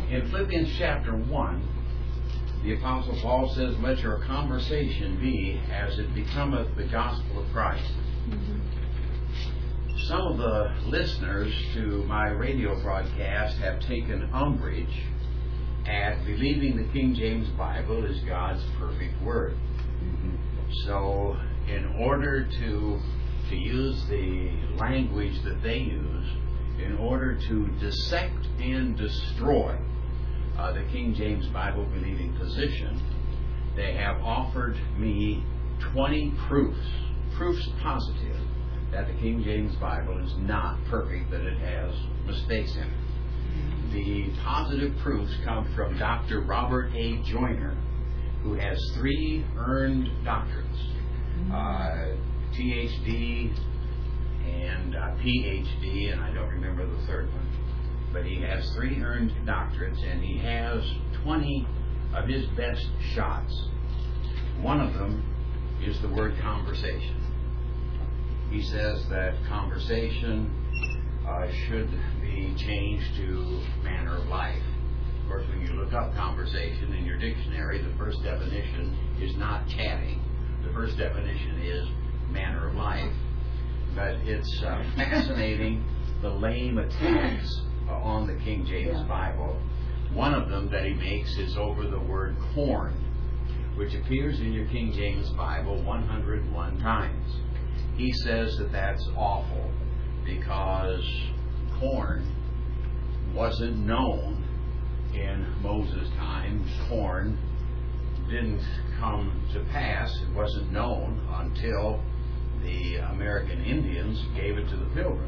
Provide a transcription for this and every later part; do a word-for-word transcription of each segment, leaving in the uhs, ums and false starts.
In Philippians chapter one, the Apostle Paul says, let your conversation be as it becometh the gospel of Christ. Mm-hmm. Some of the listeners to my radio broadcast have taken umbrage at believing the King James Bible is God's perfect word. Mm-hmm. So, in order to, to use the language that they use, in order to dissect and destroy uh, the King James Bible believing position, they have offered me twenty proofs, proofs positive, that the King James Bible is not perfect, that it has mistakes in it. The positive proofs come from Doctor Robert A. Joyner, who has three earned doctorates, uh, T H D and uh, P H D, and I don't remember the third one. But he has three earned doctorates, and he has twenty of his best shots. One of them is the word conversation. He says that conversation uh, should be changed to manner of life. Of course, when you look up conversation in your dictionary, the first definition is not chatting. The first definition is manner of life. But it's uh, fascinating the lame attacks uh, on the King James yeah. Bible. One of them that he makes is over the word corn, which appears in your King James Bible one hundred one times. He says that that's awful because corn wasn't known in Moses' time. Corn didn't come to pass. It wasn't known until the American Indians gave it to the Pilgrims.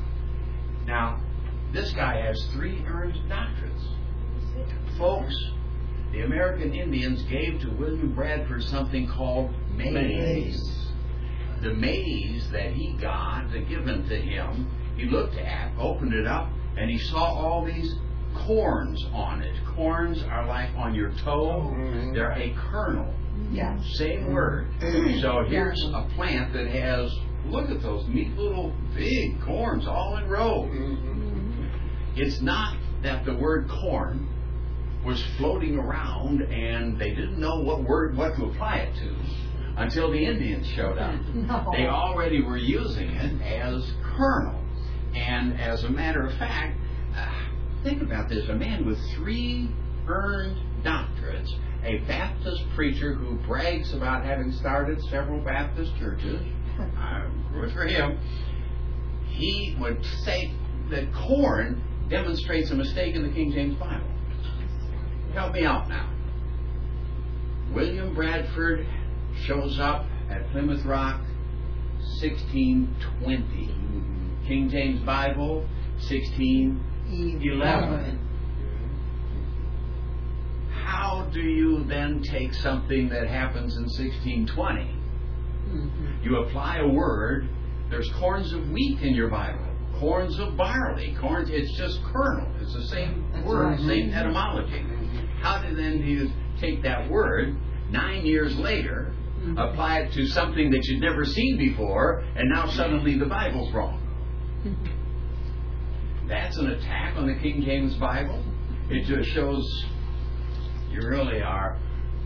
Now, this guy has three earned doctorates. Folks, the American Indians gave to William Bradford something called maize. maize. The maize that he got, given to him, he looked at, opened it up, and he saw all these corns on it. Corns are like on your toe. They're a kernel. Yeah. Same word. So here's a plant that has, look at those neat little big corns all in rows. It's not that the word corn was floating around and they didn't know what word, what to apply it to until the Indians showed up. No. They already were using it as kernel. And as a matter of fact, uh, think about this. A man with three earned doctorates, a Baptist preacher who brags about having started several Baptist churches, uh, good for him, he would say that corn demonstrates a mistake in the King James Bible. Help me out now. William Bradford shows up at Plymouth Rock sixteen twenty. King James Bible sixteen eleven. How do you then take something that happens in sixteen twenty? Mm-hmm. You apply a word. There's corns of wheat in your Bible, corns of barley, corns. It's just kernel. It's the same That's word, right. same etymology. How do then do you take that word nine years later, mm-hmm. apply it to something that you'd never seen before, and now suddenly the Bible's wrong? Mm-hmm. That's an attack on the King James Bible. It just shows you really are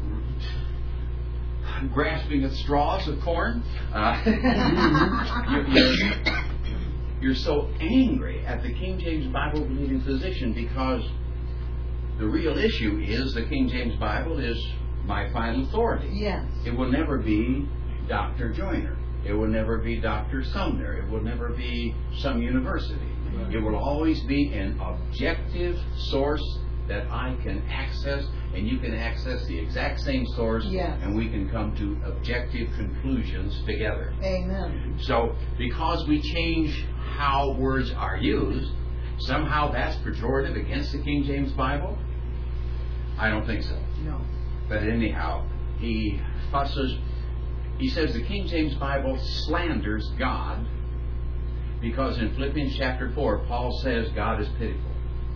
grasping at straws of corn. Uh, you're, you're, you're so angry at the King James Bible believing position because the real issue is the King James Bible is my final authority. Yes. It will never be Doctor Joyner. It will never be Doctor Sumner. It will never be some university. Right. It will always be an objective source that I can access, and you can access the exact same source, yes. and we can come to objective conclusions together. Amen. So, because we change how words are used, somehow that's pejorative against the King James Bible? I don't think so. No. But anyhow, he fusses. He says the King James Bible slanders God because in Philippians chapter four, Paul says God is pitiful.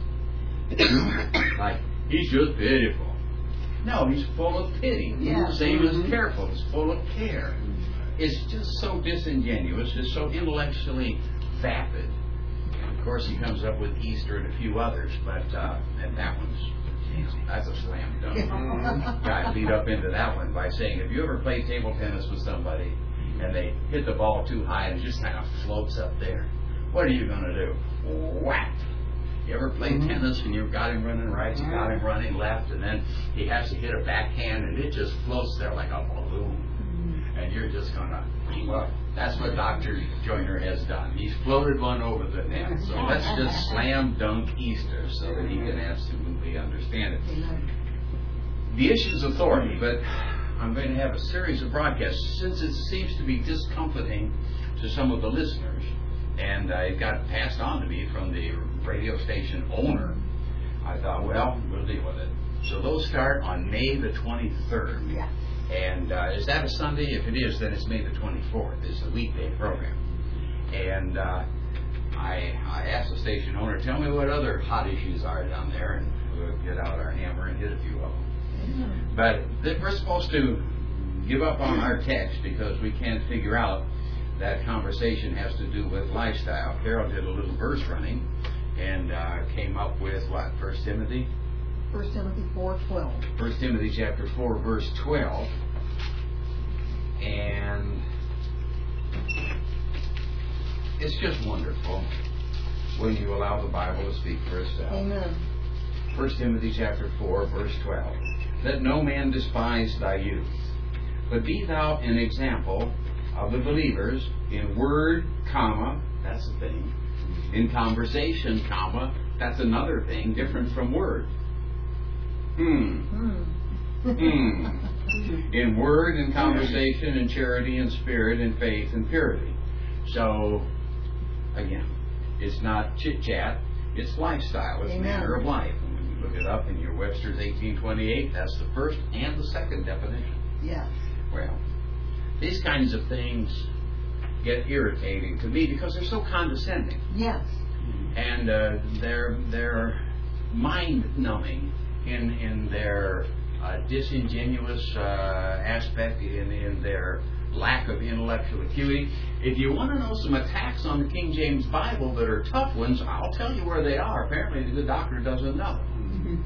Like, he's just pitiful. No, he's full of pity. Yeah. Same Mm-hmm. as careful. He's full of care. It's just so disingenuous. It's so intellectually vapid. course, he comes up with Easter and a few others, but uh, and that one's, that's a slam dunk. Guy lead up into that one by saying, have you ever played table tennis with somebody and they hit the ball too high and it just kind of floats up there? What are you going to do? Whack! You ever played mm-hmm. tennis and you've got him running right, you got him running left, and then he has to hit a backhand and it just floats there like a balloon. Mm-hmm. And you're just going to, well, that's what Doctor Joyner has done. He's floated one over the net. So let's just slam dunk Easter so that he can absolutely understand it. The issue is authority, but I'm going to have a series of broadcasts since it seems to be discomforting to some of the listeners. And uh, it got passed on to me from the radio station owner. I thought, well, we'll deal with it. So those start on May the twenty-third. Yes. And uh, is that a Sunday? If it is, then it's May the twenty-fourth. It's a weekday program. And uh, I, I asked the station owner, tell me what other hot issues are down there, and we'll get out our hammer and hit a few of them. Mm-hmm. But th- we're supposed to give up on our text because we can't figure out that conversation has to do with lifestyle. Carol did a little verse running and uh, came up with what? First Timothy? First Timothy four twelve. First Timothy chapter four, verse twelve. And it's just wonderful when you allow the Bible to speak for itself. Amen. First Timothy chapter four, verse twelve. Let no man despise thy youth, but be thou an example of the believers in word, comma, that's a thing. In conversation, comma, that's another thing, different from word. Hmm. Hmm. In word and conversation and charity and spirit and faith and purity. So, again, it's not chit-chat, it's lifestyle, it's Amen. Manner of life. And when you look it up in your Webster's eighteen twenty-eight, that's the first and the second definition. Yes. Well, these kinds of things get irritating to me because they're so condescending. Yes. And uh, they're they're mind-numbing in in their uh, disingenuous uh, aspect, in in their lack of intellectual acuity. If you want to know some attacks on the King James Bible that are tough ones, I'll tell you where they are. Apparently, the doctor doesn't know. Mm-hmm.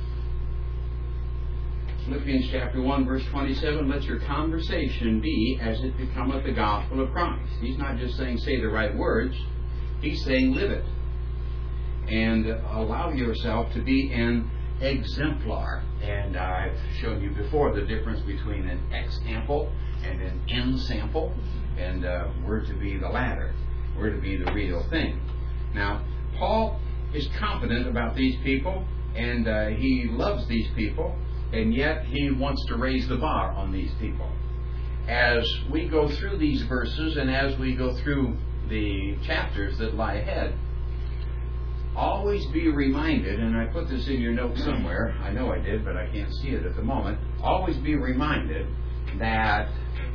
Philippians chapter one, verse twenty-seven, let your conversation be as it becometh the gospel of Christ. He's not just saying say the right words. He's saying live it. And allow yourself to be an exemplar. And I've shown you before the difference between an example and an ensample. And uh, we're to be the latter. We're to be the real thing. Now, Paul is confident about these people, and uh, he loves these people. And yet he wants to raise the bar on these people. As we go through these verses and as we go through the chapters that lie ahead, always be reminded, and I put this in your notes somewhere, I know I did, but I can't see it at the moment, always be reminded that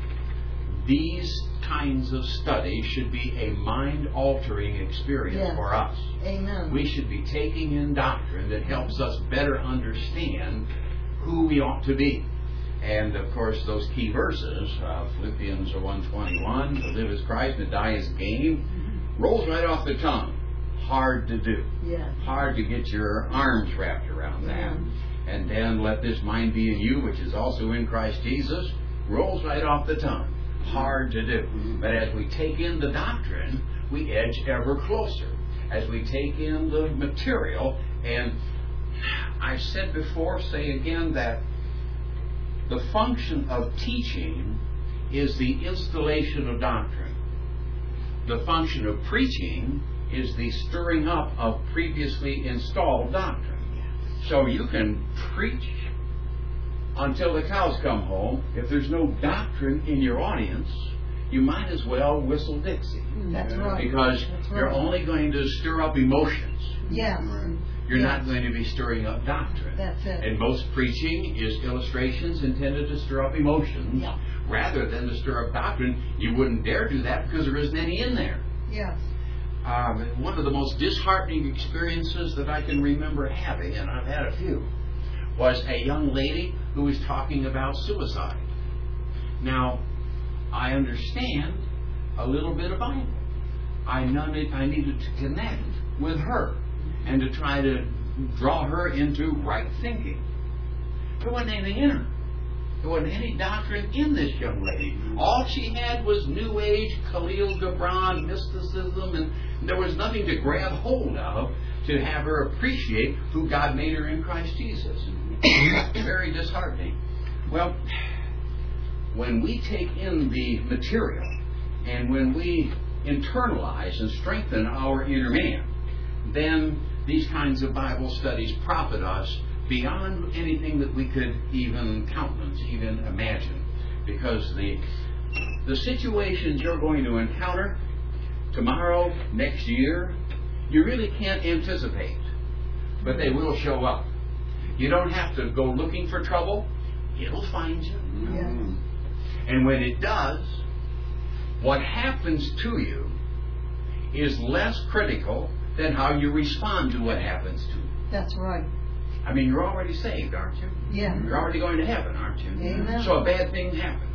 these kinds of studies should be a mind-altering experience yes. for us. Amen. We should be taking in doctrine that helps us better understand who we ought to be. And of course those key verses, uh, Philippians one twenty-one, to live as Christ and to die as gain, mm-hmm. rolls right off the tongue. Hard to do. Yes. Hard to get your arms wrapped around that. Yeah. And then let this mind be in you, which is also in Christ Jesus, rolls right off the tongue. Hard to do. Mm-hmm. But as we take in the doctrine, we edge ever closer. As we take in the material, and I've said before, say again, that the function of teaching is the installation of doctrine. The function of preaching is the stirring up of previously installed doctrine. So you can preach until the cows come home. If there's no doctrine in your audience, you might as well whistle Dixie. That's right. Because That's right. you're only going to stir up emotions. Yes. You're yes. not going to be stirring up doctrine. That's it. And most preaching is illustrations intended to stir up emotions. Yeah. Rather than to stir up doctrine. You wouldn't dare do that because there isn't any in there. Yes. Um, one of the most disheartening experiences that I can remember having, and I've had a few, was a young lady who was talking about suicide. Now, I understand a little bit of Bible. I, I needed to connect with her and to try to draw her into right thinking. There wasn't anything in her. There wasn't any doctrine in this young lady. All she had was New Age, Khalil Gibran, mysticism, and there was nothing to grab hold of to have her appreciate who God made her in Christ Jesus. Very disheartening. Well, when we take in the material and when we internalize and strengthen our inner man, then these kinds of Bible studies profit us beyond anything that we could even countenance, even imagine. Because the the situations you're going to encounter tomorrow, next year, you really can't anticipate. But they will show up. You don't have to go looking for trouble. It'll find you. Yes. And when it does, what happens to you is less critical than how you respond to what happens to you. That's right. I mean, you're already saved, aren't you? Yeah. You're already going to heaven, aren't you? Amen. So a bad thing happens.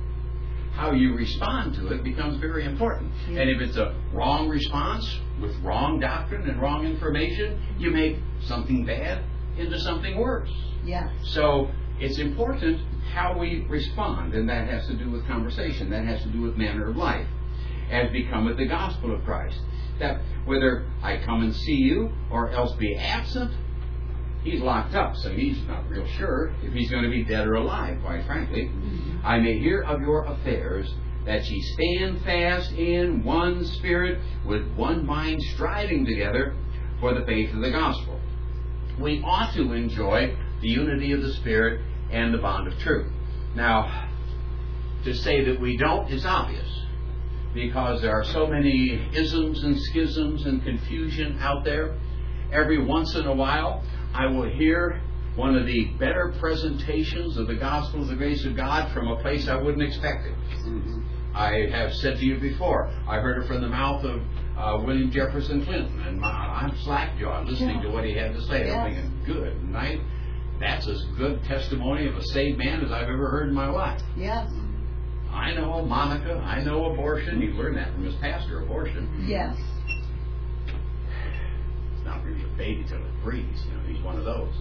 How you respond to it becomes very important. Yeah. And if it's a wrong response with wrong doctrine and wrong information, you make something bad into something worse. Yes. So it's important how we respond, and that has to do with conversation. That has to do with manner of life, as becometh the gospel of Christ. That whether I come and see you or else be absent, he's locked up, so he's not real sure if he's going to be dead or alive, quite frankly. Mm-hmm. I may hear of your affairs, that ye stand fast in one spirit, with one mind, striving together for the faith of the gospel. We ought to enjoy the unity of the Spirit and the bond of truth. Now, to say that we don't is obvious, because there are so many isms and schisms and confusion out there. Every once in a while, I will hear one of the better presentations of the gospel of the grace of God from a place I wouldn't expect it. Mm-hmm. I have said to you before, I heard it from the mouth of uh, William Jefferson Clinton, and my, I'm slack-jawed listening to what he had to say. Yes. I'm thinking, good night. That's as good testimony of a saved man as I've ever heard in my life. Yes. I know Monica. I know abortion. He learned that from his pastor, abortion. Yes. It's not really a baby till it breathes. You know, he's one of those.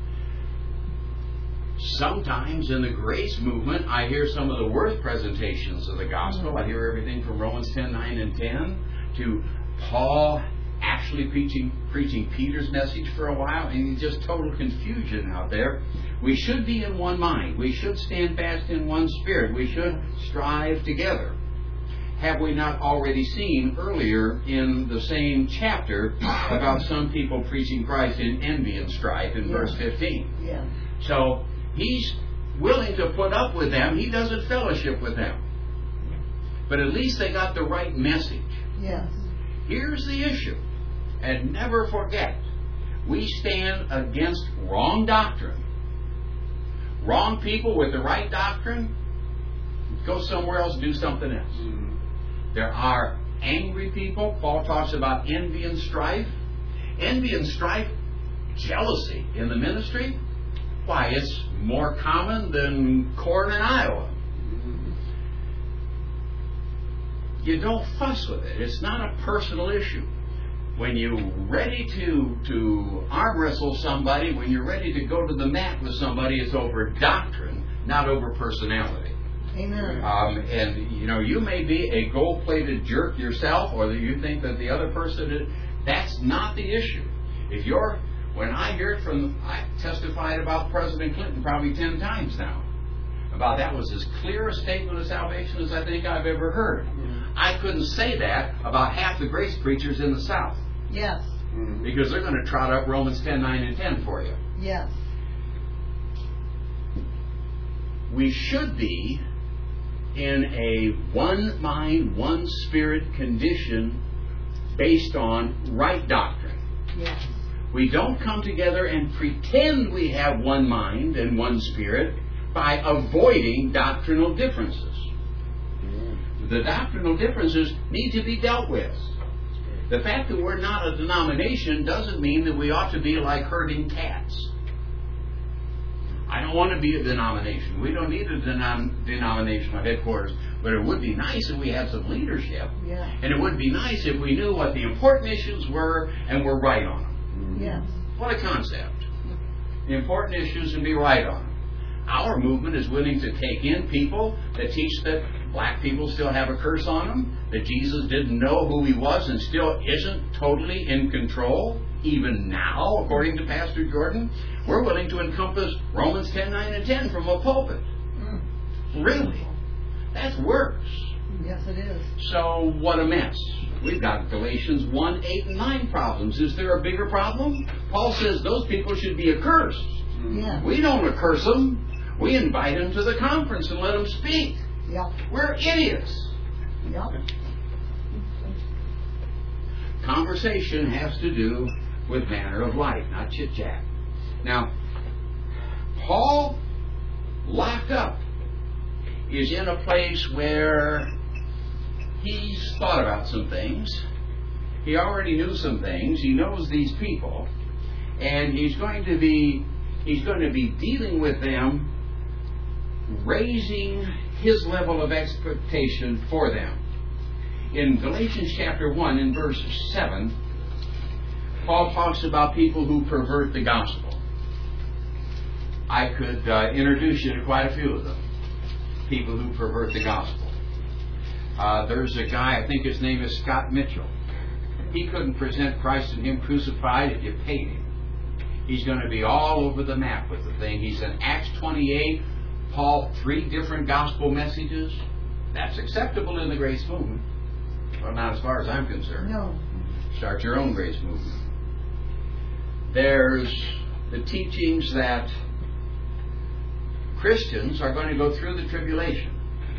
Sometimes in the grace movement, I hear some of the worst presentations of the gospel. I hear everything from Romans ten, nine, and ten to Paul actually preaching preaching Peter's message for a while, and just total confusion out there. We should be in one mind. We should stand fast in one spirit. We should strive together. Have we not already seen earlier in the same chapter about some people preaching Christ in envy and strife in Yeah. verse fifteen? Yeah. So he's willing to put up with them. He doesn't fellowship with them. But at least they got the right message. Yes. Here's the issue. And never forget, we stand against wrong doctrine. Wrong people with the right doctrine, go somewhere else, do something else. Mm-hmm. There are angry people. Paul talks about envy and strife. Envy and strife, jealousy in the ministry. Why, it's more common than corn in Iowa. Mm-hmm. You don't fuss with it. It's not a personal issue. When you're ready to, to arm wrestle somebody, when you're ready to go to the mat with somebody, it's over doctrine, not over personality. Amen. Um, and, you know, you may be a gold-plated jerk yourself, or that you think that the other person is. That's not the issue. If you're, when I hear it from, I testified about President Clinton probably ten times now. About that was as clear a statement of salvation as I think I've ever heard. Mm-hmm. I couldn't say that about half the grace preachers in the South. Yes. Mm-hmm. Because they're going to trot up Romans ten, nine, and ten for you. Yes. We should be in a one mind, one spirit condition based on right doctrine. Yes. We don't come together and pretend we have one mind and one spirit by avoiding doctrinal differences. Mm-hmm. The doctrinal differences need to be dealt with. The fact that we're not a denomination doesn't mean that we ought to be like herding cats. I don't want to be a denomination. We don't need a denom- denominational headquarters. But it would be nice if we had some leadership. Yeah. And it would be nice if we knew what the important issues were and were right on them. Yes. What a concept. The important issues and be right on them. Our movement is willing to take in people that teach that black people still have a curse on them, that Jesus didn't know who he was and still isn't totally in control, even now, according to Pastor Jordan. We're willing to encompass Romans ten, nine, and ten from a pulpit. Mm. Really? That's worse. Yes, it is. So, what a mess. We've got Galatians one, eight, and nine problems. Is there a bigger problem? Paul says those people should be accursed. Yeah. We don't accurse them. We invite them to the conference and let them speak. Yep. We're idiots. Yep. Conversation has to do with manner of life, not chit-chat. Now, Paul, locked up, is in a place where he's thought about some things. He already knew some things. He knows these people. And he's going to be he's going to be dealing with them, raising his level of expectation for them. In Galatians chapter one, in verse seven, Paul talks about people who pervert the gospel. I could uh, introduce you to quite a few of them. People who pervert the gospel. Uh, there's a guy, I think his name is Scott Mitchell. He couldn't present Christ and Him crucified if you paid him. He's going to be all over the map with the thing. He's in Acts twenty-eight, Paul, three different gospel messages. That's acceptable in the grace movement. Well, not as far as I'm concerned. No. Start your own grace movement. There's the teachings that Christians are going to go through the tribulation.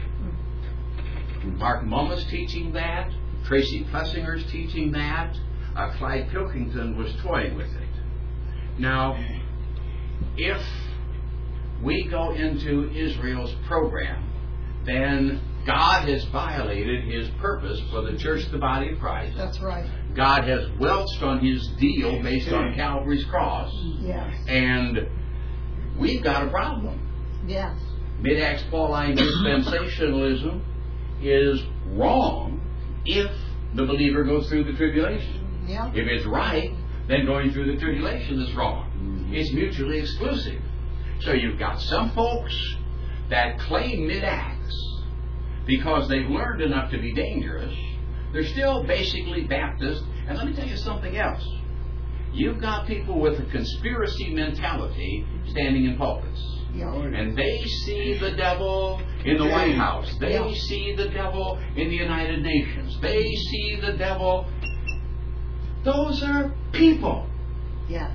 Mark Mumma's teaching that. Tracy Plessinger's teaching that. Uh, Clyde Pilkington was toying with it. Now, if we go into Israel's program, then God has violated His purpose for the church, the body of Christ. That's right. God has welched on His deal based on Calvary's cross. Yes. And we've got a problem. Yes. Mid-Acts Pauline dispensationalism is wrong if the believer goes through the tribulation. Yeah. If it's right, then going through the tribulation is wrong. It's mutually exclusive. So you've got some folks that claim mid-Acts because they've learned enough to be dangerous. They're still basically Baptist. And let me tell you something else. You've got people with a conspiracy mentality standing in pulpits. Yeah. And they see the devil in the White House. They Yeah. see the devil in the United Nations. They see the devil. Those are people. Yes.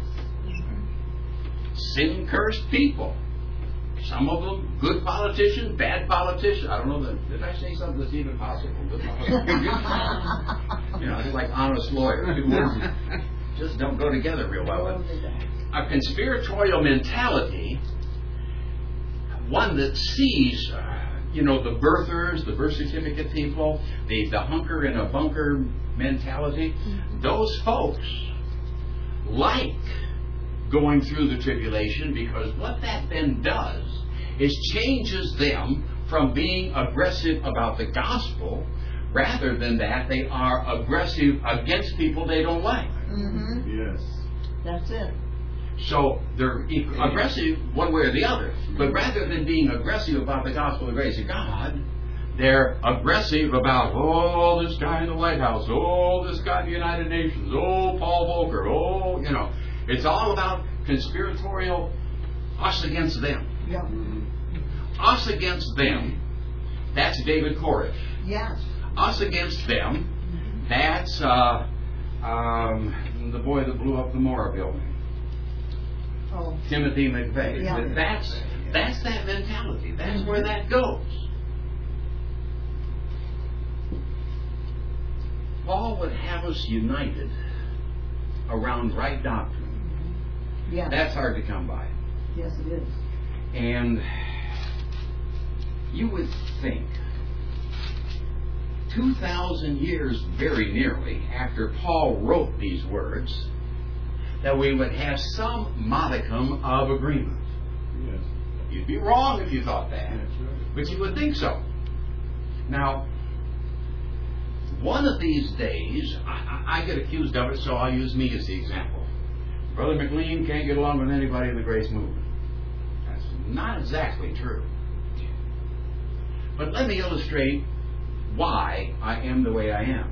Sin-cursed people. Some of them good politicians, bad politicians. I don't know. That, did I say something that's even possible? Good politicians. You know, it's like honest lawyer. Two words just don't go together real well. But a conspiratorial mentality, one that sees, uh, you know, the birthers, the birth certificate people, the, the hunker in a bunker mentality, mm-hmm. Those folks like going through the tribulation because what that then does is changes them from being aggressive about the gospel. Rather than that, they are aggressive against people they don't like. Mm-hmm. Yes. That's it. So they're aggressive one way or the other. But rather than being aggressive about the gospel of the grace of God, they're aggressive about, oh, this guy in the White House, oh, this guy in the United Nations, oh, Paul Volcker, oh, you know. It's all about conspiratorial, us against them. Yeah. Mm-hmm. Us against them, that's David Koresh. Yes. Us against them, that's uh, um, the boy that blew up the Mora building. Oh. Timothy McVeigh. Yeah. That's that's that mentality. That's where that goes. Paul would have us united around right doctrine. Yeah. That's hard to come by. Yes, it is. And you would think two thousand years very nearly after Paul wrote these words that we would have some modicum of agreement. Yes. You'd be wrong if you thought that. That's right. But you would think so. Now, one of these days, I, I, I get accused of it, so I'll use me as the example. Brother McLean can't get along with anybody in the grace movement. That's not exactly true. But let me illustrate why I am the way I am.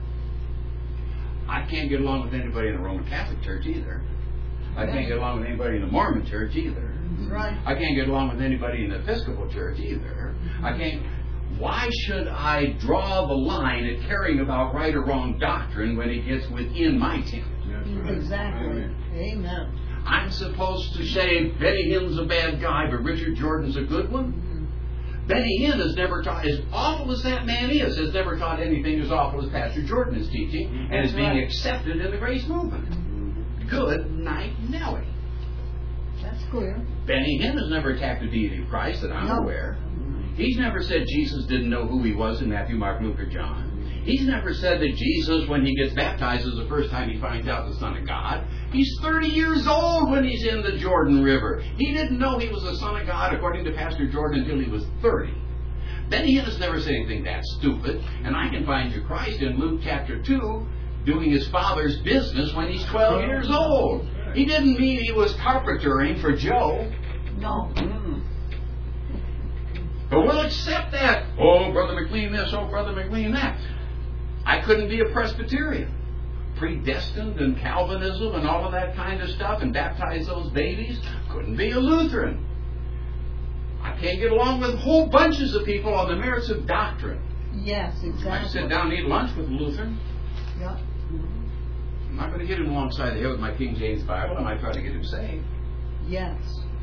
I can't get along with anybody in the Roman Catholic Church either. I can't get along with anybody in the Mormon Church either. Right. I can't get along with anybody in the Episcopal Church either. I can't. Why should I draw the line at caring about right or wrong doctrine when it gets within my tent? That's right. Exactly. Amen. Amen. I'm supposed to say Benny Hinn's a bad guy, but Richard Jordan's a good one? Mm-hmm. Benny Hinn has never taught, as awful as that man is, has never taught anything as awful as Pastor Jordan is teaching, and is being right. accepted in the grace movement. Mhm. Good night, Nellie. That's clear. Benny Hinn has never attacked the deity of Christ that I'm No. aware. He's never said Jesus didn't know who he was in Matthew, Mark, Luke, or John. He's never said that Jesus, when he gets baptized, is the first time he finds out the Son of God. He's thirty years old when he's in the Jordan River. He didn't know he was the Son of God, according to Pastor Jordan, until he was thirty. Benny Hinn has never said anything that stupid. And I can find you Christ in Luke chapter two doing his father's business when he's twelve years old. He didn't mean he was carpentering for Joe. No. Mm. But we'll accept that. Oh, Brother McLean this, oh, Brother McLean that. I couldn't be a Presbyterian. Predestined and Calvinism and all of that kind of stuff and baptize those babies. Couldn't be a Lutheran. I can't get along with whole bunches of people on the merits of doctrine. Yes, exactly. I sit down and eat lunch with a Lutheran. Yep. I'm not going to get him alongside the head with my King James Bible. I might try to get him saved. Yes.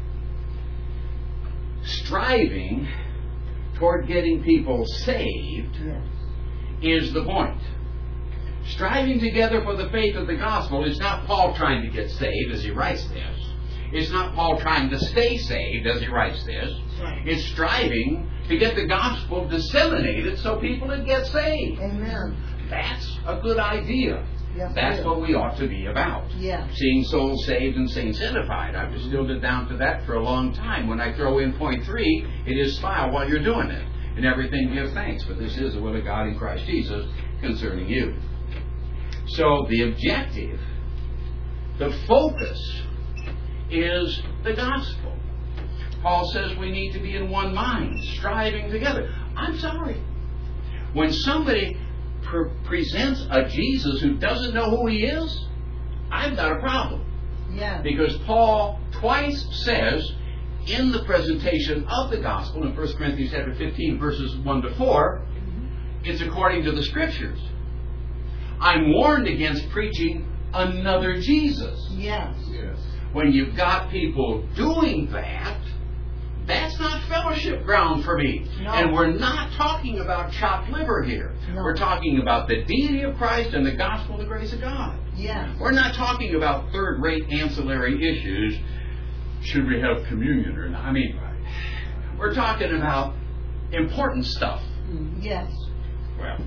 Striving toward getting people saved Yes. is the point. Striving together for the faith of the gospel is not Paul trying to get saved as he writes this. It's not Paul trying to stay saved as he writes this. Right. It's striving to get the gospel disseminated so people would get saved. Amen. That's a good idea. Yes, That's it is. what we ought to be about. Yes. Seeing souls saved and saints edified. I've distilled it down to that for a long time. When I throw in point three, it is smile while you're doing it. In everything give thanks, for this is the will of God in Christ Jesus concerning you. So the objective, the focus, is the gospel. Paul says we need to be in one mind, striving together. I'm sorry. When somebody pre- presents a Jesus who doesn't know who he is, I've got a problem. Yes. Because Paul twice says in the presentation of the gospel in First Corinthians chapter fifteen, verses one to four, it's according to the Scriptures. I'm warned against preaching another Jesus. Yes. Yes. When you've got people doing that, that's not fellowship ground for me. No. And we're not talking about chopped liver here. No. We're talking about the deity of Christ and the gospel of the grace of God. Yes. We're not talking about third-rate ancillary issues. Should we have communion or not? I mean, we're talking about important stuff. Yes. Well,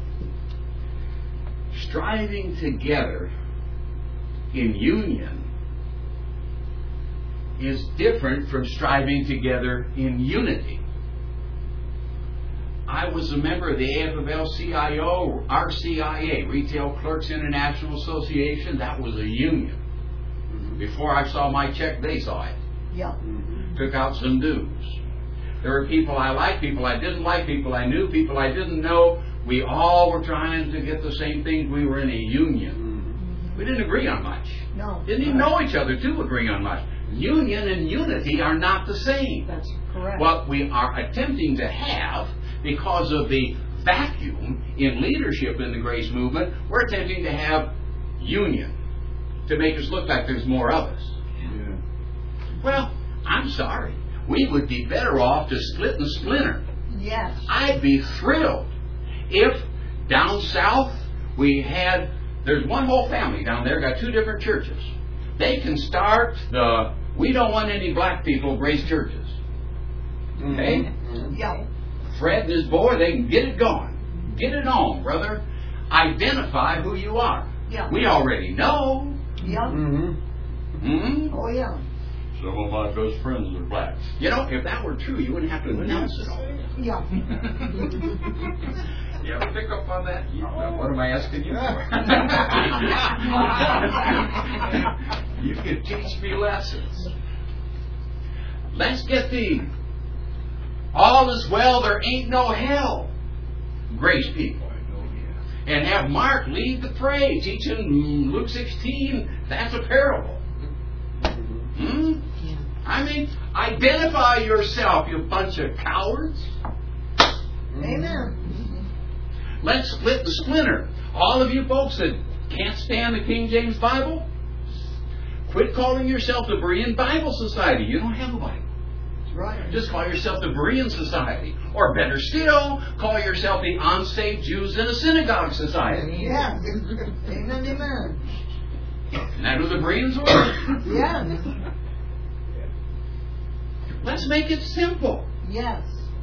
striving together in union is different from striving together in unity. I was a member of the A F of L C I O, R C I A, Retail Clerks International Association. That was a union. Before I saw my check, they saw it. Yeah. Mm-hmm. Took out some dues. There were people I liked, people I didn't like, people I knew, people I didn't know. We all were trying to get the same things. We were in a union. We didn't agree on much. No. Didn't even know each other to agree on much. Union and unity are not the same. That's correct. What we are attempting to have, because of the vacuum in leadership in the grace movement, we're attempting to have union to make us look like there's more of us. Yeah. Well, I'm sorry. We would be better off to split and splinter. Yes. I'd be thrilled if down south we had, there's one whole family down there, got two different churches. They can start the, we don't want any black people grace churches. Okay? Mm-hmm. Yeah. Fred and his boy, they can get it going. Get it on, brother. Identify who you are. Yeah. We already know. Yeah. Mm-hmm. Hmm? Oh, yeah. Some of my best friends are blacks. You know, if that were true, you wouldn't have to announce it all. Yeah. You ever pick up on that? You, what am I asking you for? You can teach me lessons. Let's get the all is well, there ain't no hell. Grace people. And have Mark lead the pray, teaching Luke sixteen. That's a parable. Hmm? I mean, identify yourself, you bunch of cowards. Amen. Let's split the splinter. All of you folks that can't stand the King James Bible, quit calling yourself the Berean Bible Society. You don't have a Bible. That's right. Just call yourself the Berean Society. Or better still, call yourself the Unsaved Jews in a Synagogue Society. Yes. Amen, amen. Isn't that who the Bereans were? Yes. Let's make it simple. Yes.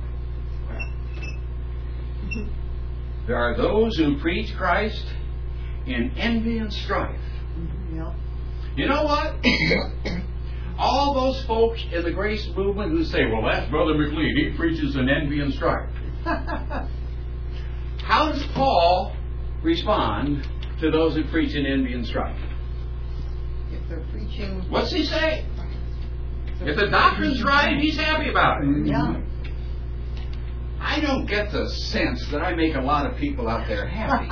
There are those who preach Christ in envy and strife. Yep. You know what? All those folks in the grace movement who say, well, that's Brother McLean. He preaches in envy and strife. How does Paul respond to those who preach in envy and strife? If they're preaching. What's he say? If the doctrine's right, he's happy about it. Yeah. I don't get the sense that I make a lot of people out there happy.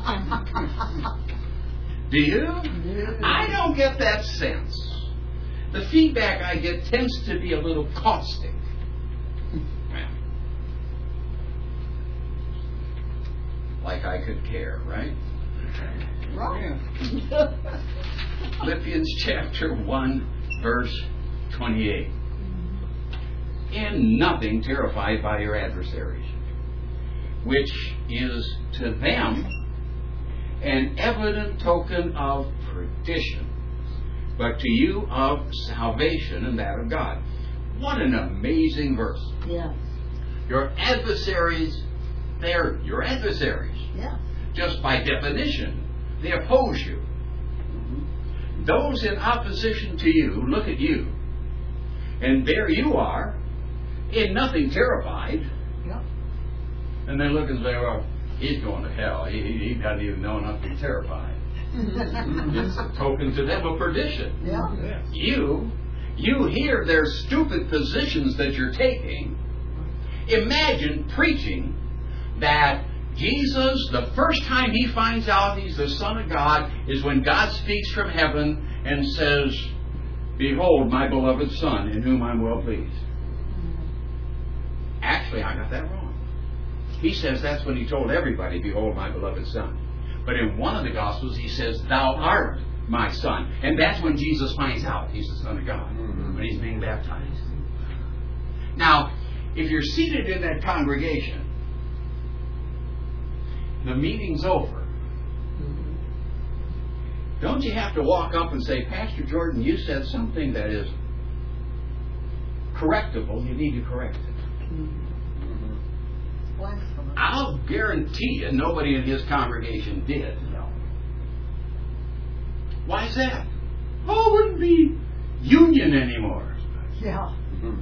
Do you? I don't get that sense. The feedback I get tends to be a little caustic. Well, like I could care, right? Right. Philippians chapter one, verse twenty-eight. In nothing terrified by your adversaries, which is to them an evident token of perdition, but to you of salvation and that of God. What an amazing verse. Yes. Your adversaries, they're your adversaries. Yes. Just by definition, they oppose you. Those in opposition to you look at you, and there you are, in nothing terrified. Yep. And they look and say, well, he's going to hell. He, he, he doesn't even know enough to be terrified. It's a token to them of perdition. Yeah. You, you hear their stupid positions that you're taking. Imagine preaching that Jesus, the first time he finds out he's the Son of God, is when God speaks from heaven and says, behold, my beloved Son, in whom I'm well pleased. Actually, I got that wrong. He says that's when he told everybody, behold, my beloved Son. But in one of the Gospels, he says, thou art my Son. And that's when Jesus finds out he's the Son of God, when he's being baptized. Now, if you're seated in that congregation, the meeting's over. Don't you have to walk up and say, Pastor Jordan, you said something that is correctable. You need to correct it. Blasphemous. I'll guarantee you nobody in his congregation did. No. Why is that? Oh, it wouldn't be union anymore. Yeah.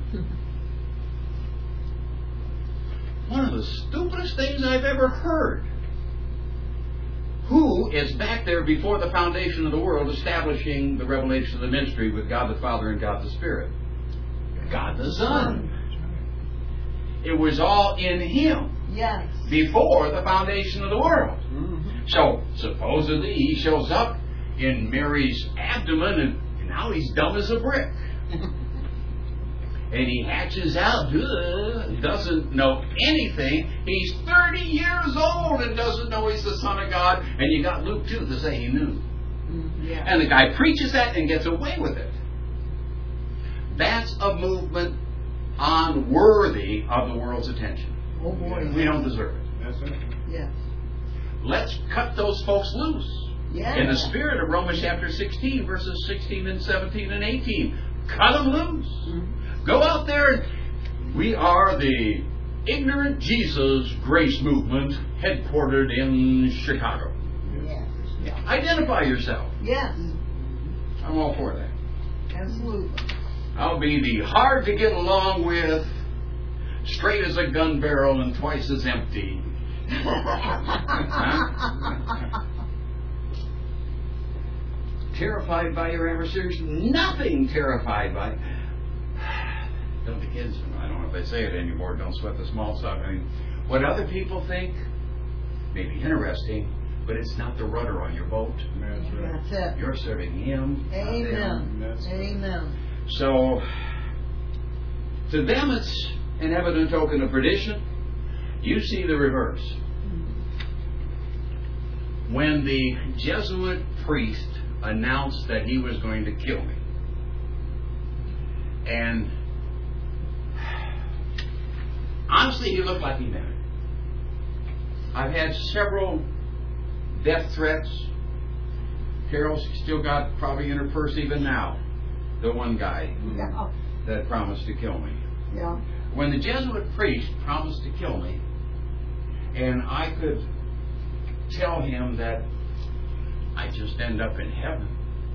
One of the stupidest things I've ever heard. Who is back there before the foundation of the world establishing the revelation of the ministry with God the Father and God the Spirit? God the Son. It was all in Him. Yes. Before the foundation of the world. So, supposedly, He shows up in Mary's abdomen and now He's dumb as a brick. And He hatches out, uh, doesn't know anything. He's thirty years old and doesn't know He's the Son of God. And you got Luke two to say He knew. Yeah. And the guy preaches that and gets away with it. That's a movement unworthy of the world's attention. Oh boy. We don't deserve it. That's it. Yes. Let's cut those folks loose. Yeah. In the spirit of Romans chapter sixteen, verses sixteen and seventeen and eighteen. Cut them loose. Mm-hmm. Go out there and we are the Ignorant Jesus Grace Movement headquartered in Chicago. Yes. Yeah. Identify yourself. Yes. I'm all for that. Absolutely. I'll be the hard to get along with, straight as a gun barrel and twice as empty. Huh? Terrified by your adversaries? Nothing terrified by. Don't the kids, I don't know if they say it anymore, don't sweat the small stuff. I mean, what other people think may be interesting, but it's not the rudder on your boat. That's right. That's it. You're serving Him. not them. Amen. That's right. Amen. So, to them it's an evident token of perdition. You see the reverse. When the Jesuit priest announced that he was going to kill me, and honestly, he looked like he meant it. I've had several death threats. Carol's still got probably in her purse even now. The one guy Yeah. that promised to kill me. Yeah. When the Jesuit priest promised to kill me, and I could tell him that I just end up in heaven,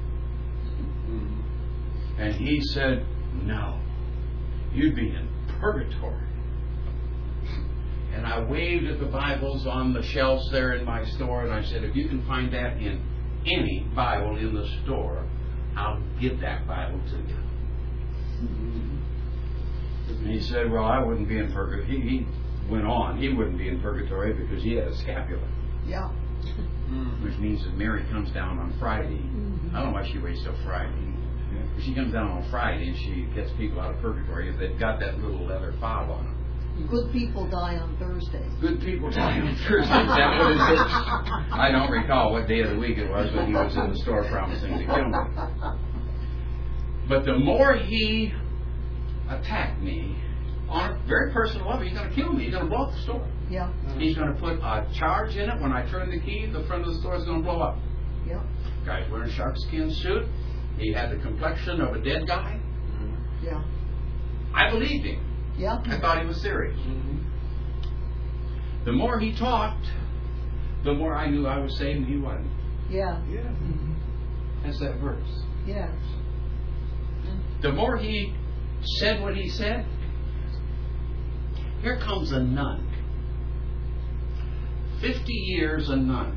and he said, no, you'd be in purgatory. And I waved at the Bibles on the shelves there in my store, and I said, if you can find that in any Bible in the store, I'll get that Bible to you. And he said, well, I wouldn't be in purgatory. He, he went on. He wouldn't be in purgatory because he had a scapula, Yeah. which means that Mary comes down on Friday. I don't know why she waits till Friday. She comes down on Friday and she gets people out of purgatory if they've got that little leather fob on them. Good people die on Thursday. Good people die on Thursday. Is that what it is? I don't recall what day of the week it was, but he was in the store promising to kill me. But the more he attacked me on a very personal level, he's going to kill me. He's going to blow up the store. Yeah. He's going to put a charge in it. When I turn the key, the front of the store is going to blow up. Yeah. Guy's wearing a shark skin suit. He had the complexion of a dead guy. Yeah. I believed him. Yeah. I thought he was serious. The more he talked, the more I knew I was saved and he wasn't. Yeah. That's that verse. Yes. The more he said what he said, here comes a nun. Fifty years a nun.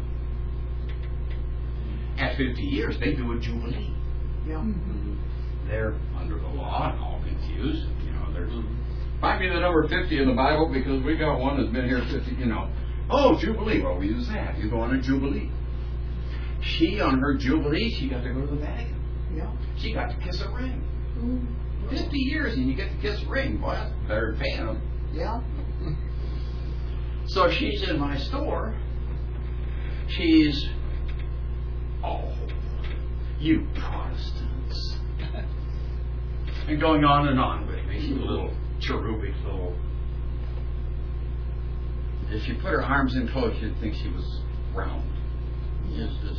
At fifty years, they do a jubilee. Yeah. They're under the law and all confused. You know, there's might be the number fifty in the Bible because we got one that's been here fifty. You know, oh jubilee. Well, we use that. You go on a jubilee. She on her jubilee, she got to go to the Vatican. Yeah. She got to kiss a ring. Fifty years and you get to kiss a ring. Boy, that's better than paying them. Yeah. So she's in my store. She's, oh, you Protestants. And going on and on with me. She's a little cherubic little. If she put her arms in close, you'd think she was round. Just, just.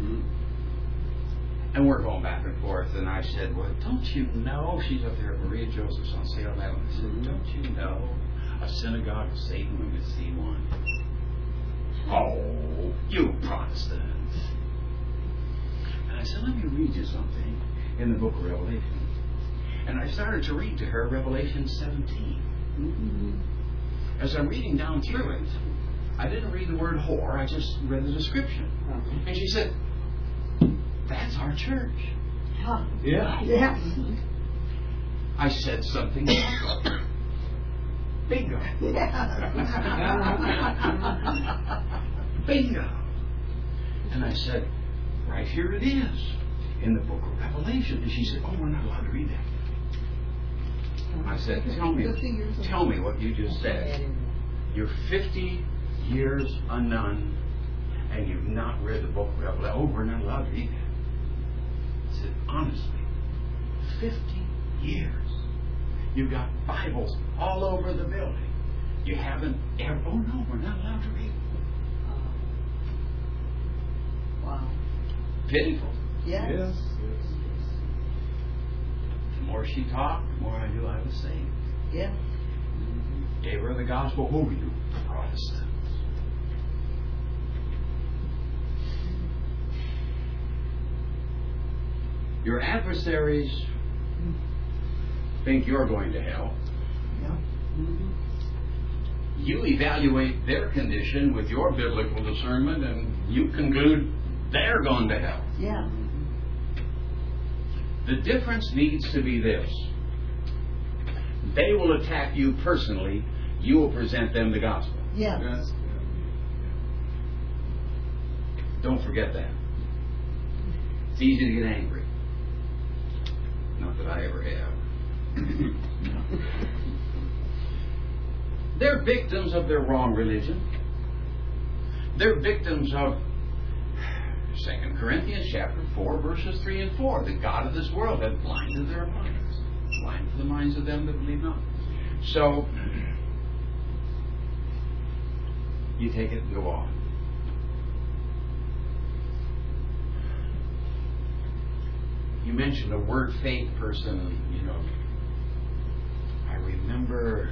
And we're going back and forth. And I said, well, don't you know? She's up there at Maria Joseph's on Salem Avenue. I said, don't you know? A synagogue of Satan when you see one. Oh, you Protestants. And I said, let me read you something in the book of Revelation. And I started to read to her Revelation seventeen. Mm-hmm. As I'm reading down through it, I didn't read the word whore, I just read the description. Uh-huh. And she said, that's our church. Huh. Yeah. Yes. I said something. Bingo. Yeah. Bingo. And I said, right here it is in the book of Revelation. And she said, oh, we're not allowed to read that. I said, tell me, tell me what you just said. You're fifty years a nun and you've not read the book of Revelation. Oh, we're not allowed to read that. I said, honestly, fifty years. You've got Bibles all over the building. You haven't ever... Oh, no, we're not allowed to read. Wow. Pitiful. Yes. Yes. The more she talked, the more I knew I was saved. Yeah. Gave her the gospel. Who are you, Protestants? Your adversaries think you're going to hell. Yeah. Mm-hmm. You evaluate their condition with your biblical discernment and you conclude they're going to hell. Yeah. The difference needs to be this. They will attack you personally. You will present them the gospel. Yes. Yes. Don't forget that. It's easy to get angry. Not that I ever have. They're victims of their wrong religion. They're victims of Second Corinthians chapter four, verses three and four. The God of this world hath blinded their minds. Blinded the minds of them that believe not. So, you take it and go on. You mentioned a word faith person, you know. I remember,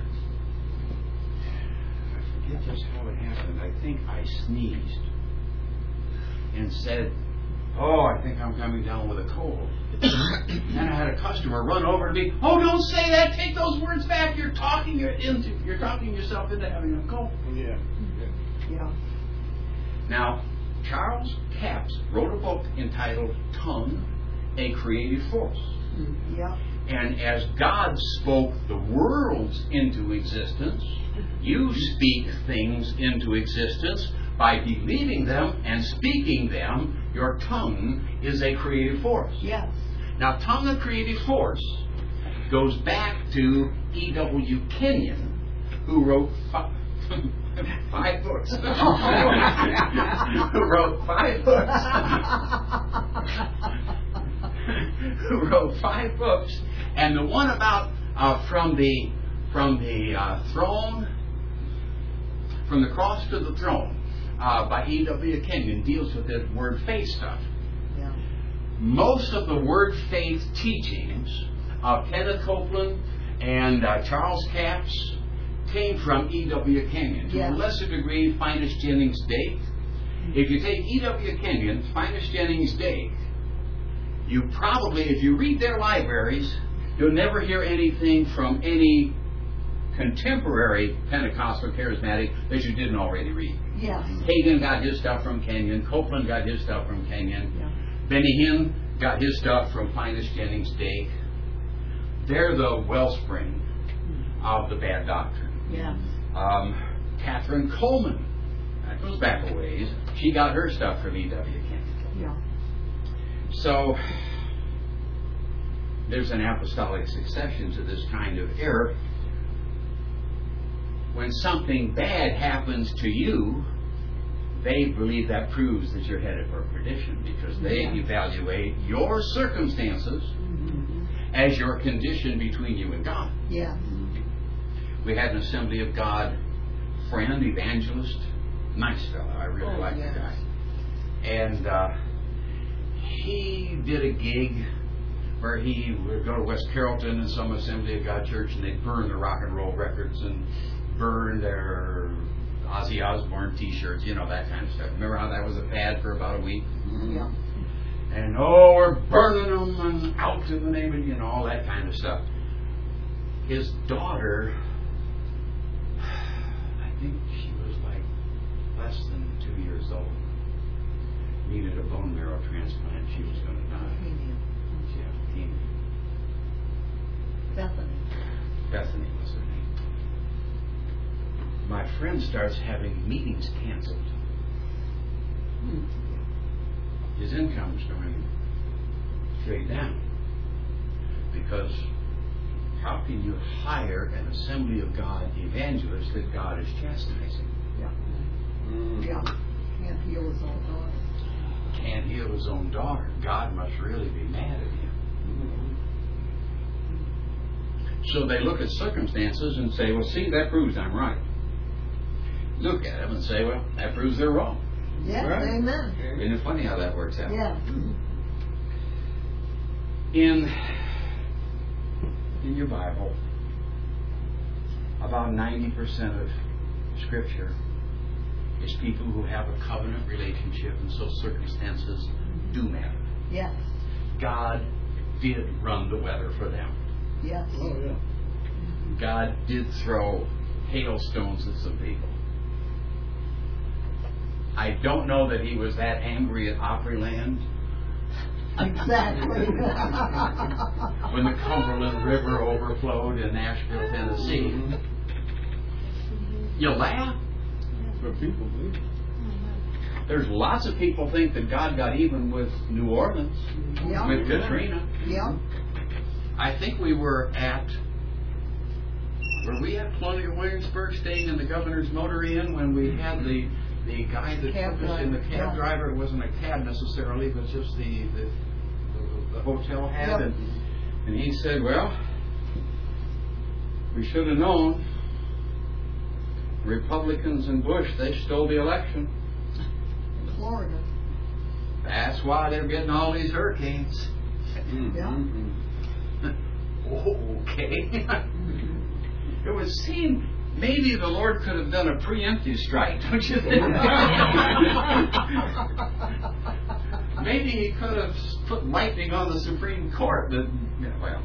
I forget just how it happened. I think I sneezed and said, oh, I think I'm coming down with a cold. Then I had a customer run over to me, oh, don't say that, take those words back, you're talking it into, you're talking yourself into having a cold. Yeah. Yeah. Now, Charles Capps wrote a book entitled Tongue, a Creative Force. Yeah. And as God spoke the worlds into existence, you speak things into existence by believing them and speaking them. Your tongue is a creative force. Yes. Now, tongue of creative force goes back to E W Kenyon, who wrote five, five books. who wrote five books. who wrote five books, and the one about uh, from the from the uh, throne, from the cross to the throne, uh, by E W Kenyon deals with the word faith stuff. Yeah. Most of the word faith teachings of Kenneth Copeland and uh, Charles Capps came from E W Kenyon. To Yes. a lesser degree, Finus Jennings Dake. If you take E W Kenyon, Finus Jennings Dake, you probably, if you read their libraries, you'll never hear anything from any contemporary Pentecostal charismatic that you didn't already read. Yes. Hagen got his stuff from Kenyon. Copeland got his stuff from Kenyon. Yeah. Benny Hinn got his stuff from Finus Jennings Dake. They're the wellspring of the bad doctrine. Yes. Um, Catherine Coleman, that goes back a ways. She got her stuff from E W Kenyon. Yeah. So, there's an apostolic succession to this kind of error. When something bad happens to you, they believe that proves that you're headed for perdition because they Yeah. evaluate your circumstances Mm-hmm. as your condition between you and God. Yes. We had an Assembly of God friend, evangelist, nice fellow. I really Oh, like yes. the guy. And uh, he did a gig where he would go to West Carrollton in some Assembly of God church and they'd burn the rock and roll records and burn their Ozzy Osbourne t-shirts, you know, that kind of stuff. Remember how that was a fad for about a week? Yeah. And, oh, we're burning them and out to the name of, you know, all that kind of stuff. His daughter, I think she was like less than two years old, needed a bone marrow transplant. She was going to die. Amen. She had leukemia. Bethany. Bethany was her name. My friend starts having meetings canceled. Hmm. His income's going straight down. Because how can you hire an Assembly of God evangelist that God is chastising? Yeah. Mm. Yeah. Can't heal his own daughter. Can't heal his own daughter. God must really be mad at him. So they look at circumstances and say, well, see, that proves I'm right. Look at them and say, well, that proves they're wrong. Yes. Right. Amen. Isn't it funny how that works out? Yes. In, in your Bible, about ninety percent of Scripture is people who have a covenant relationship, and so circumstances do matter. Yes. God did run the weather for them. Yes. Oh, yeah. God did throw hailstones at some people. I don't know that he was that angry at Opryland Exactly. when the Cumberland River overflowed in Nashville, Tennessee. You laugh? But people believe it. There's lots of people think that God got even with New Orleans, Yeah. with Katrina. Yeah. I think we were at, were we at Colonial Williamsburg staying in the governor's motor inn when we had the the guy that Cab took us in the driver, cab yeah. driver? It wasn't a cab necessarily, but just the, the, the, the hotel had. Yep. And, and he said, well, we should have known. Republicans and Bush, they stole the election. In Florida. That's why they're getting all these hurricanes. Yeah. Okay. It would seem maybe the Lord could have done a preemptive strike, don't you think? Maybe he could have put lightning on the Supreme Court, but, yeah, well.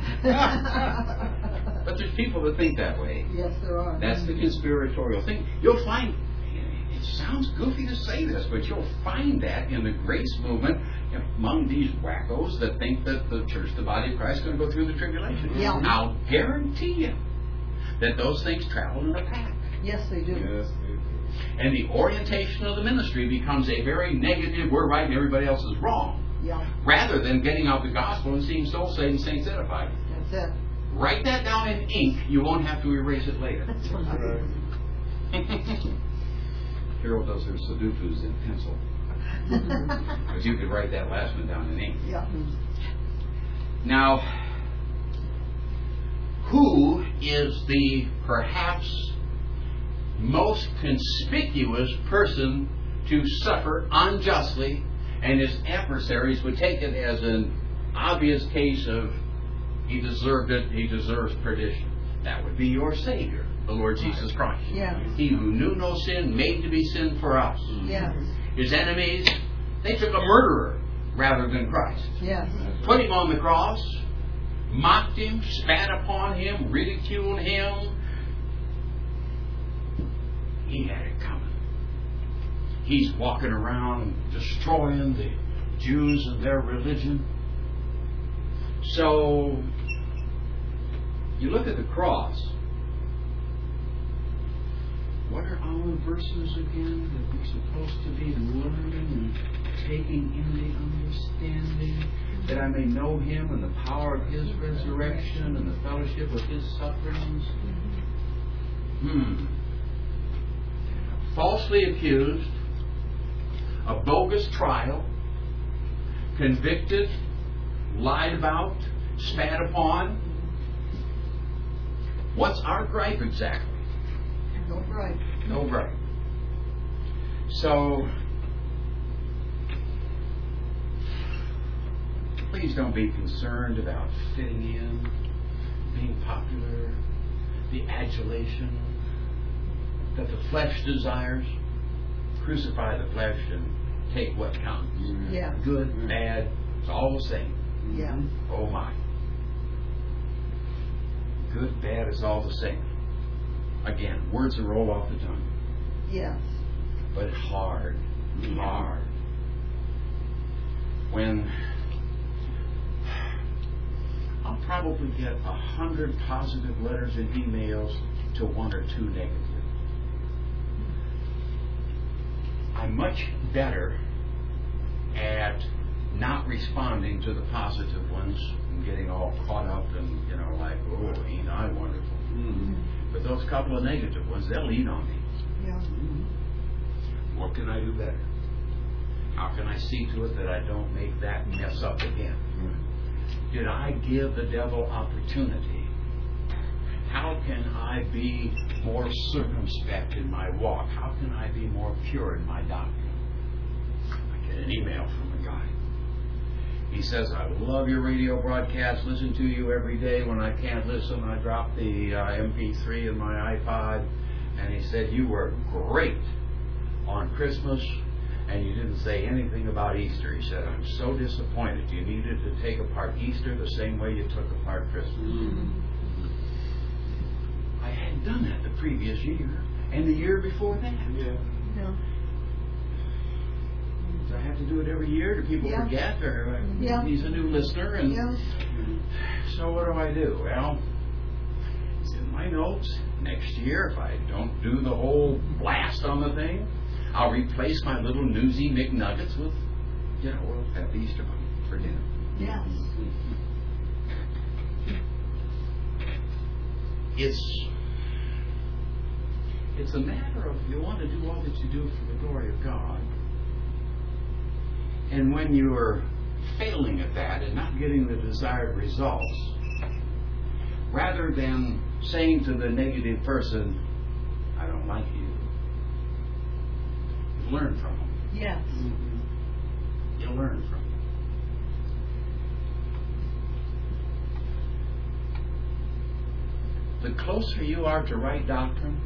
But there's people that think that way. Yes, there are. That's the conspiratorial thing. You'll find, it sounds goofy to say this, but you'll find that in the grace movement among these wackos that think that the church, the body of Christ, is going to go through the tribulation. Yeah. I'll guarantee you that those things travel in a pack. Yes, they do. Yes, they do. And the orientation of the ministry becomes a very negative, we're right and everybody else is wrong. Yeah. Rather than getting out the gospel and seeing souls saved and saints edified. That's it. Write that down in ink. You won't have to erase it later. That's right. Carol does her Sudokus in pencil. Because you could write that last one down in ink. Yeah. Now, who is the perhaps most conspicuous person to suffer unjustly, and his adversaries would take it as an obvious case of he deserved it, he deserves perdition? That would be your Savior, the Lord Jesus Christ. Yes. He who knew no sin, made to be sin for us. Yes. His enemies, they took a murderer rather than Christ. Yes. Put him on the cross, mocked him, spat upon him, ridiculed him. He had it coming. He's walking around destroying the Jews and their religion. So, you look at the cross. What are our verses again that we're supposed to be learning and taking in the understanding? That I may know Him and the power of His resurrection and the fellowship of His sufferings. Hmm. Falsely accused, a bogus trial, convicted, lied about, spat upon. What's our gripe exactly? No gripe. No gripe. So, please don't be concerned about fitting in, being popular, the adulation that the flesh desires. Crucify the flesh and take what comes. Yes. Good, bad, it's all the same. Yes. Oh my. Good, bad is all the same. Again, words that roll off the tongue. Yes. But hard. Hard. When I'll probably get a hundred positive letters and emails to one or two negative. I'm much better at not responding to the positive ones and getting all caught up and, you know, like, oh, ain't I wonderful. Mm-hmm. But those couple of negative ones, they'll eat on me. Yeah. What can I do better? How can I see to it that I don't make that mess up again? Did I give the devil opportunity? How can I be more circumspect in my walk? How can I be more pure in my doctrine? I get an email from a guy. He says, I love your radio broadcast, listen to you every day. When I can't listen, I drop the uh, M P three in my iPod. And he said, you were great on Christmas, and you didn't say anything about Easter. He said, I'm so disappointed. You needed to take apart Easter the same way you took apart Christmas. I'd done that the previous year and the year before that. Yeah. No. Do I have to do it every year? Do people Yeah. forget? Or uh, Yeah. he's a new listener, and Yeah. so what do I do? Well, it's in my notes. Next year, if I don't do the whole blast on the thing, I'll replace my little newsy McNuggets with, you know, we'll have the Easter Bunny for dinner. Yes. It's it's a matter of you want to do all that you do for the glory of God. And when you're failing at that and not getting the desired results, rather than saying to the negative person, I don't like you, you learn from them. Yes. You learn from them. The closer you are to right doctrine,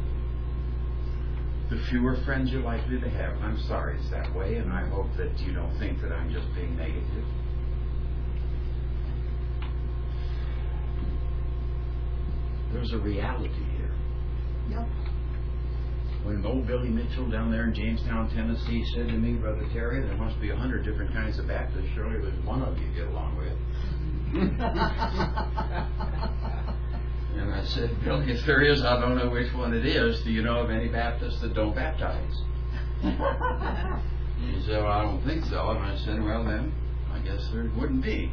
the fewer friends you're likely to have. I'm sorry it's that way, and I hope that you don't think that I'm just being negative. There's a reality here. Yep. When old Billy Mitchell down there in Jamestown, Tennessee said to me, Brother Terry, there must be a hundred different kinds of Baptists. Surely there's one of you get along with. And I said, Billy, if there is, I don't know which one it is. Do you know of any Baptists that don't baptize? He said, well, I don't think so. And I said, well, then, I guess there wouldn't be.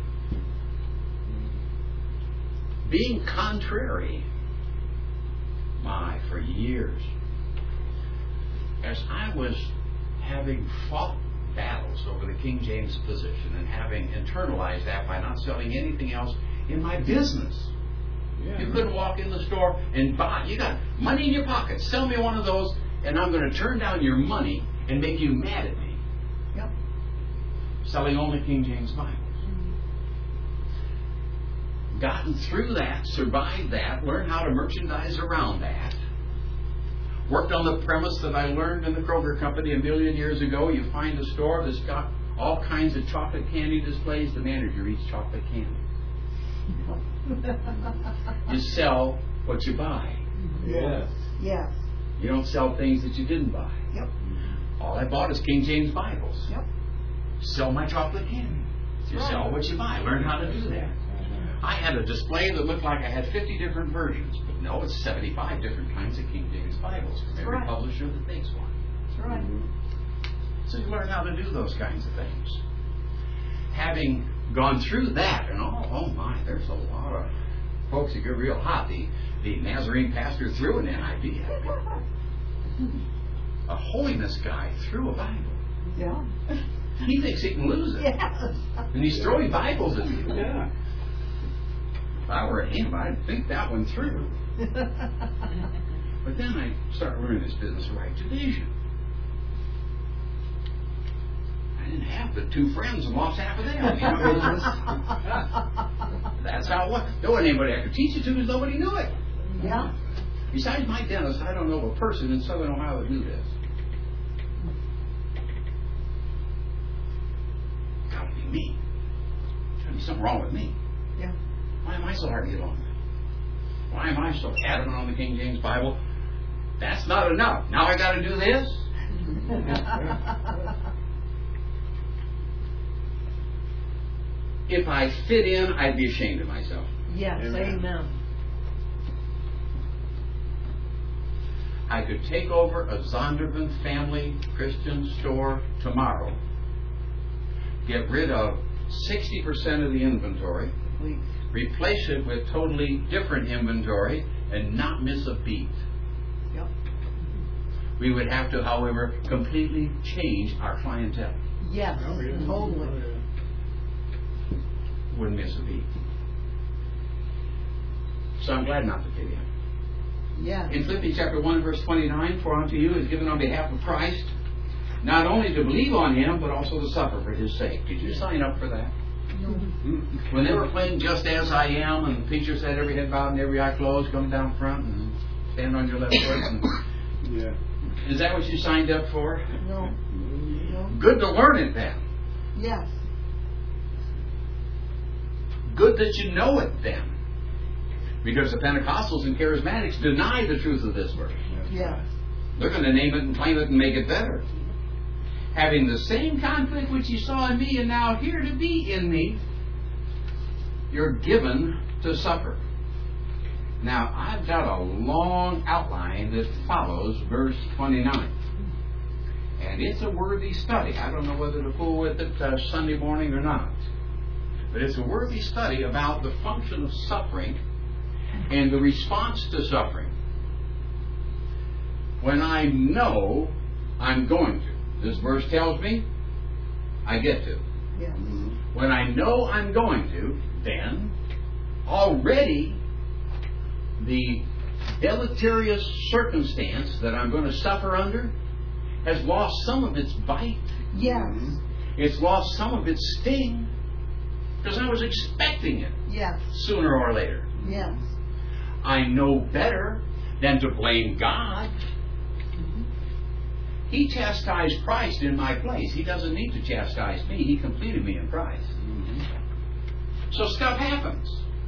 Being contrary, my, for years, as I was having fought battles over the King James position and having internalized that by not selling anything else in my business. Yeah. You couldn't walk in the store and buy. You got money in your pocket. Sell me one of those, and I'm going to turn down your money and make you mad at me. Yep. Selling only King James Bibles. Gotten through that, survived that, learned how to merchandise around that. Worked on the premise that I learned in the Kroger Company a million years ago. You find a store that's got all kinds of chocolate candy displays. The manager eats chocolate candy. You sell what you buy. Yes. Yes. You don't sell things that you didn't buy. Yep. All I bought is King James Bibles. Yep. Sell my chocolate candy. You right. sell what you buy. Learn how to do that. I had a display that looked like I had fifty different versions, but no, it's seventy-five different kinds of King James Bibles from every right. publisher that makes one. That's right. So you learn how to do those kinds of things. Having gone through that, and oh, oh my, there's a lot of folks that get real hot. The, the Nazarene pastor threw an N I V at me. A holiness guy threw a Bible. Yeah. He thinks he can lose it. Yes. And he's throwing Bibles at people. Yeah. If I were him, I'd think that one through. But then I started learning this business of right division. I didn't have the two friends and lost half of them. You know? That's how it was. There wasn't anybody I could teach it to because nobody knew it. Yeah. Besides my dentist, I don't know a person in Southern Ohio that knew this. Got to be me. There's got to be something wrong with me. Yeah. Why am I so hard to get along with? Why am I so adamant on the King James Bible? That's not enough. Now I got to do this? If I fit in, I'd be ashamed of myself. Yes. Amen. Amen. I could take over a Zondervan family Christian store tomorrow, get rid of sixty percent of the inventory, Please. replace it with totally different inventory, and not miss a beat. Yep. We would have to, however, completely change our clientele. Yes. Oh, yeah. Totally. Oh, yeah. Wouldn't miss a beat. So I'm glad not to fit in. Yes. In Philippians chapter one, verse twenty-nine, for unto you is given on behalf of Christ, not only to believe on Him, but also to suffer for His sake. Did you sign up for that? No. When they were playing Just As I Am, and the preacher said every head bowed and every eye closed, come down front and stand on your left foot. And Yeah. is that what you signed up for? No. No. Good to learn it then. Yes. Good that you know it then. Because the Pentecostals and Charismatics deny the truth of this verse. Yes. They're going to name it and claim it and make it better. Having the same conflict which you saw in me and now here to be in me, you're given to suffer. Now, I've got a long outline that follows verse twenty-nine. And it's a worthy study. I don't know whether to fool with it uh, Sunday morning or not. But it's a worthy study about the function of suffering and the response to suffering. When I know I'm going to, this verse tells me, I get to. Yes. When I know I'm going to, then already the deleterious circumstance that I'm going to suffer under has lost some of its bite. Yes. It's lost some of its sting. Because I was expecting it Yes. sooner or later. Yes. I know better than to blame God. He chastised Christ in my place. He doesn't need to chastise me. He completed me in Christ. So stuff happens.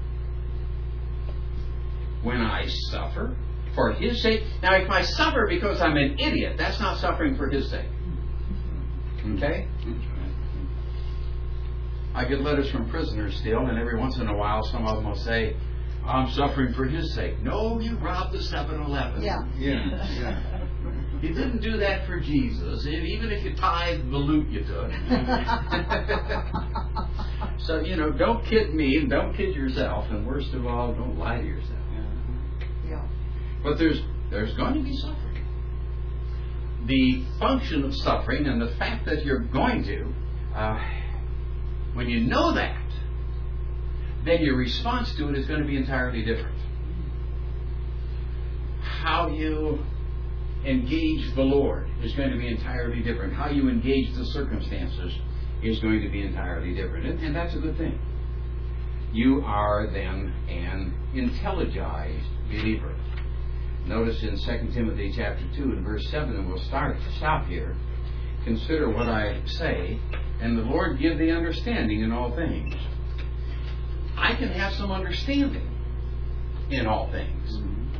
When I suffer for His sake. Now, if I suffer because I'm an idiot, that's not suffering for His sake. Okay? I get letters from prisoners still, and every once in a while some of them will say, I'm suffering for His sake. No, you robbed the seven eleven. Yeah. Yeah. Yeah. You didn't do that for Jesus, even if you tithed the loot you took. So, you know, don't kid me and don't kid yourself, and worst of all, don't lie to yourself. Yeah. But there's there's going to be suffering. The function of suffering and the fact that you're going to, uh, when you know that, then your response to it is going to be entirely different. How you engage the Lord is going to be entirely different. How you engage the circumstances is going to be entirely different. And, and that's a good thing. You are then an intelligized believer. Notice in Second Timothy chapter two and verse seven, and we'll start stop here. Consider what I say, and the Lord give thee understanding in all things. I can have some understanding in all things.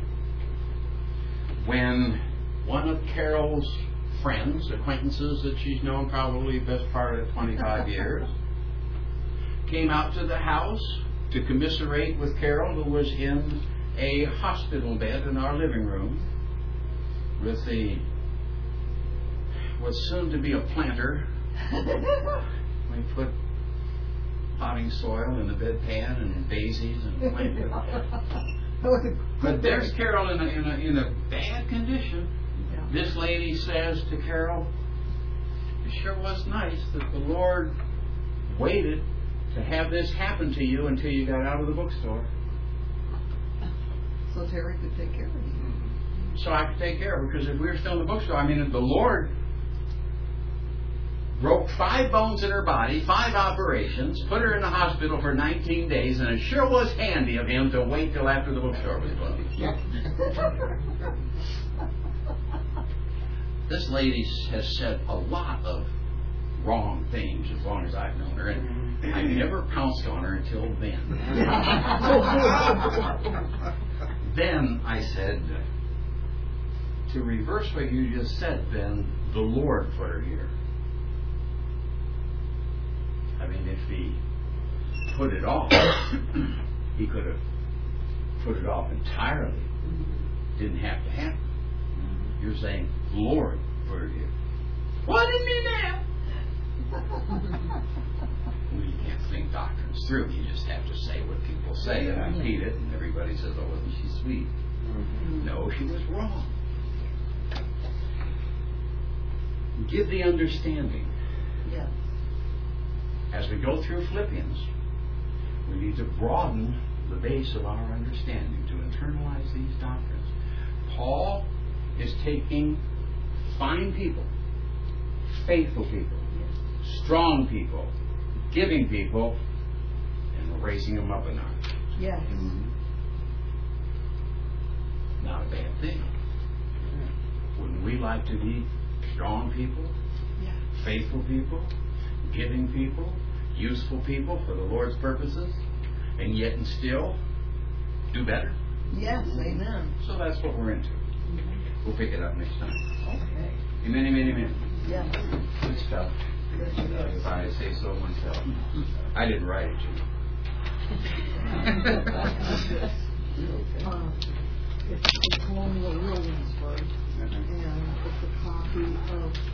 When one of Carol's friends, acquaintances that she's known probably the best part of twenty-five years, came out to the house to commiserate with Carol, who was in a hospital bed in our living room with the what's soon to be a planter. We put potting soil in the bedpan and daisies and planted. But there's Carol in a, in a, in a bad condition. Yeah. This lady says to Carol, it sure was nice that the Lord waited to have this happen to you until you got out of the bookstore. So Terry could take care of you. So I could take care of her, because if we were still in the bookstore, I mean, the Lord broke five bones in her body, five operations, put her in the hospital for nineteen days, and it sure was handy of Him to wait till after the bookstore was closed. This lady has said a lot of wrong things as long as I've known her, and I never pounced on her until then. Then I said, to reverse what you just said, Ben, the Lord put her here. I mean, if He put it off, He could have put it off entirely. Didn't have to happen. You're saying, Lord put her here. What did you now? Well, you can't think doctrines through. You just have to say what people say, and I repeat it, and everybody says, oh, wasn't she sweet? Mm-hmm. No, she was wrong. Give the understanding. Yes. As we go through Philippians, we need to broaden the base of our understanding, to internalize these doctrines. Paul is taking fine people, faithful people, strong people, giving people, and raising them up a notch. Yes. Not a bad thing. Wouldn't we like to be strong people, Yeah. faithful people, giving people, useful people for the Lord's purposes, and yet and still do better. Yes, amen. So that's what we're into. We'll pick it up next time. Okay. Amen, amen, amen. Yes. Good stuff. Yes, it is. If I say so myself. I didn't write it, you know. Uh, It's the Colonial Williamsburg, Uh-huh. and it's a copy of